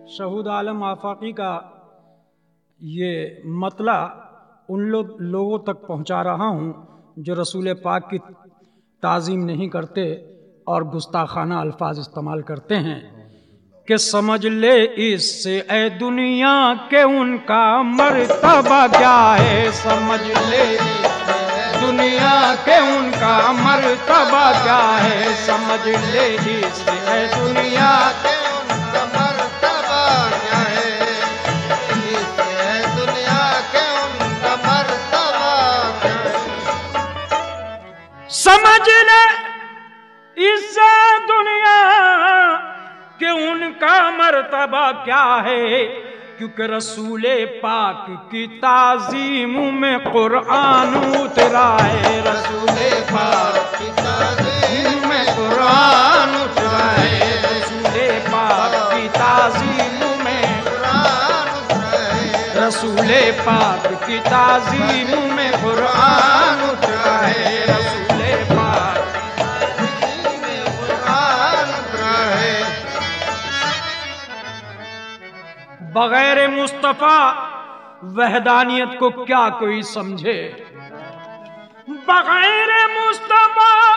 شہود عالم آفاقی کا یہ مطلع ان لوگوں تک پہنچا رہا ہوں جو رسول پاک کی تعظیم نہیں کرتے اور گستاخانہ الفاظ استعمال کرتے ہیں کہ سمجھ لے اس سے اے دنیا کہ ان کا مرتبہ کیا ہے، سمجھ لے دنیا کہ ان کا مرتبہ کیا ہے، سمجھ لے اس سے اے دنیا کہ ان کا مرتبہ کیا ہے، اس سے اے دنیا کہ ان کا مرتبہ کیا ہے، سمجھ لے اس سے دنیا کہ ان کا مرتبہ کیا ہے، کیونکہ رسول پاک کی تعظیم میں قرآن اترا ہے، رسول پاک کی تعظیم میں قرآن اترا ہے، رسول پاک کی تعظیم میں قرآن اترا ہے، رسول پاک کی تعظیم میں قرآن اترا ہے، رسول پاک بغیر مصطفیٰ وحدانیت کو کیا کوئی سمجھے، بغیر مصطفیٰ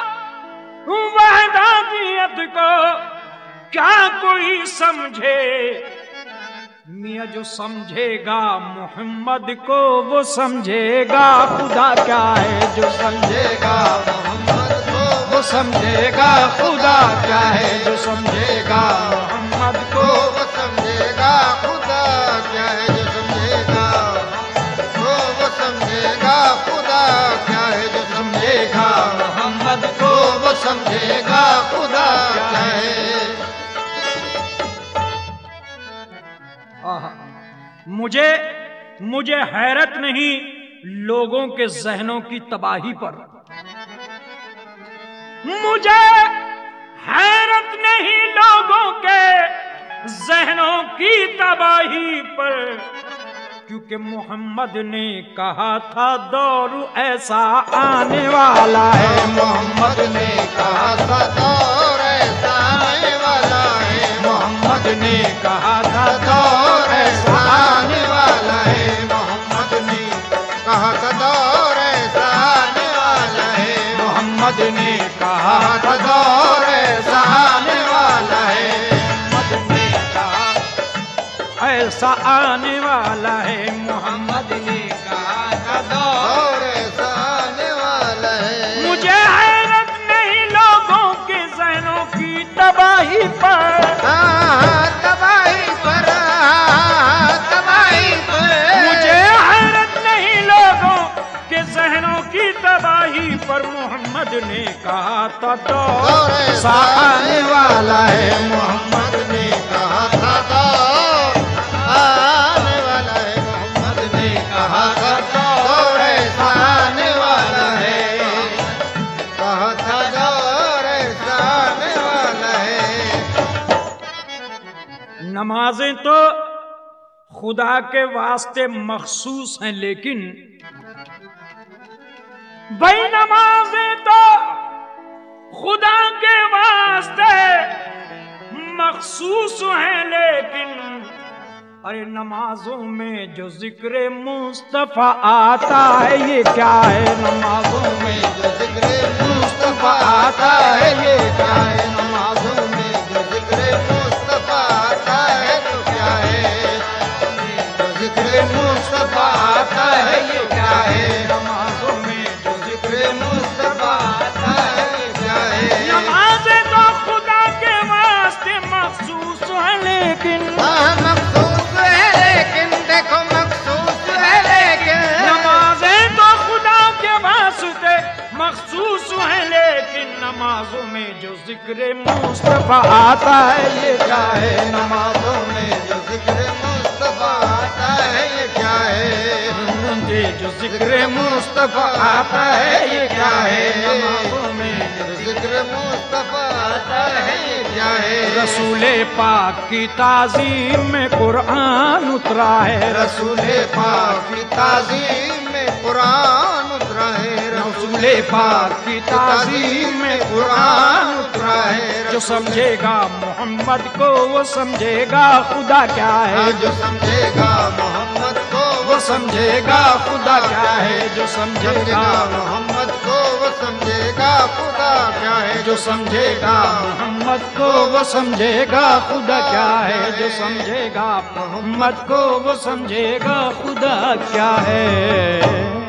وحدانیت کو کیا کوئی سمجھے، میاں جو سمجھے گا محمد کو وہ سمجھے گا خدا کیا ہے، جو سمجھے گا محمد کو وہ سمجھے گا خدا کیا ہے، جو سمجھے گا محمد کو وہ سمجھے گا خدا کیا ہے، جو سمجھے گا وہ سمجھے گا خدا کیا ہے، جو سمجھے گا محمد کو وہ سمجھے گا خدا کیا ہے۔ مجھے حیرت نہیں لوگوں کے ذہنوں کی تباہی پر، مجھے حیرت نہیں لوگوں کے ذہنوں کی تباہی پر، کیونکہ محمد نے کہا تھا دور ایسا آنے والا ہے، محمد نے کہا تھا دور ایسا آنے والا ہے، محمد نے کہا تھا دور ایسا آنے والا ہے، محمد نے کہا تھا دور ایسا آنے والا ہے، محمد نے کہا تھا دور ایسا آنے والا ہے، محمد نے کہا ایسا آنے والا ہے، محمد نے کہا تھا دور ایسا آنے والا ہے۔ مجھے حیرت نہیں لوگوں کے ذہنوں کی تباہی پر، تباہی پر، تباہی پر، مجھے حیرت نہیں لوگوں کے ذہنوں کی تباہی پر، محمد نے کہا تھا دور ایسا آنے والا ہے، محمد نے کہا تھا دور آنے والا ہے، محمد نے کہا تھا دور ایسا آنے والا ہے، کہا تھا دور ایسا آنے والا ہے۔ نمازیں تو خدا کے واسطے مخصوص ہیں، لیکن بھائی نمازیں تو خدا کے واسطے مخصوص ہیں، لیکن ارے نمازوں میں جو ذکر مصطفیٰ آتا ہے یہ کیا ہے، نمازوں میں جو ذکر مصطفیٰ آتا ہے یہ کیا ہے، نمازوں میں جو ذکر مصطفیٰ آتا ہے تو کیا ہے، جو ذکر مصطفیٰ آتا ہے یہ کیا ہے، نمازوں میں جو ذکر مصطفیٰ آتا ہے یہ کیا ہے۔ نمازیں تو خدا کے واسطے مخصوص ہیں، لیکن مخصوص ہے، لیکن دیکھو مخصوص ہے، لیکن نمازیں تو خدا کے واسطے مخصوص ہیں، لیکن نمازوں میں جو ذکر مصطفیٰ آتا ہے یہ کیا ہے، نمازوں میں جو ذکر مصطفیٰ آتا ہے یہ کیا ہے، جو ذکر مصطفیٰ آتا ہے یہ کیا ہے، نمازوں میں جو ذکر مصطفیٰ آتا ہے یہ کیا ہے۔ رسول پاک کی تعظیم میں قرآن اترا ہے، رسول پاک کی تعظیم میں قرآن اترا ہے، रसूल पाक की ताज़ीम में कुरान उतरा है। जो समझेगा मोहम्मद को वो समझेगा खुदा क्या है। जो समझेगा मोहम्मद को वो समझेगा खुदा क्या है। जो समझेगा मोहम्मद को वो समझेगा खुदा क्या है। जो समझेगा मोहम्मद को वो समझेगा खुदा क्या है। जो समझेगा मोहम्मद को वो समझेगा खुदा क्या है।